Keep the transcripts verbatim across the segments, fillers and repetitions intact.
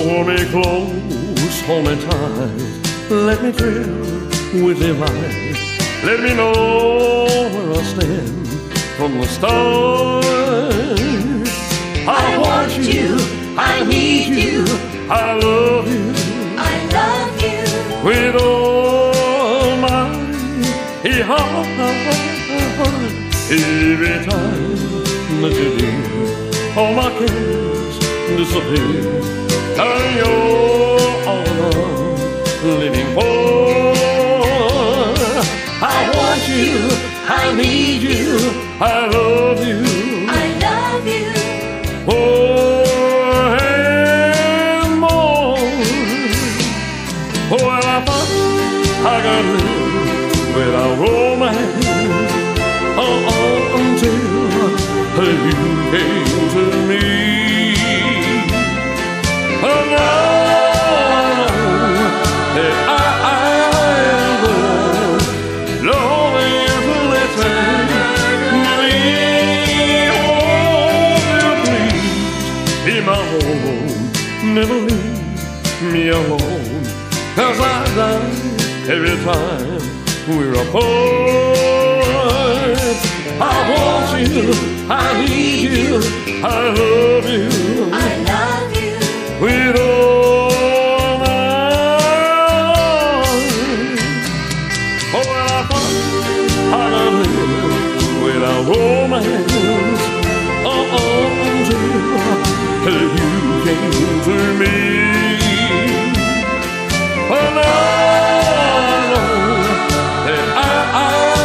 Hold me close, hold me tight, let me thrill with delight. Let me know where I stand from the start. I want you, I need you, I love you, I love you with all my heart. Every time that you do, all my cares disappear, and you're all I'm living for. I want you, I need you, I love you, I love you more and more. Well, I thought I could live without romance, oh, until you came to me. Oh, now I know that I, I will lonely to listen to me. Oh, please be my home, never leave me alone, 'cause I die every time we're apart. I want you, I need you, I love you, I love you with all my heart. Oh, well, I thought I could live without romance, oh, until you came to me. Oh, now I know that I, I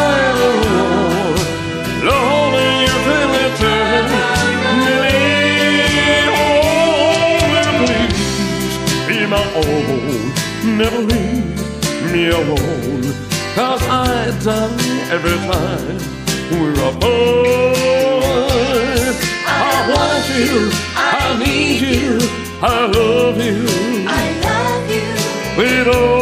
never leave me alone, 'cause I die every time we're apart. I want you, I need you, I love you, I love you with all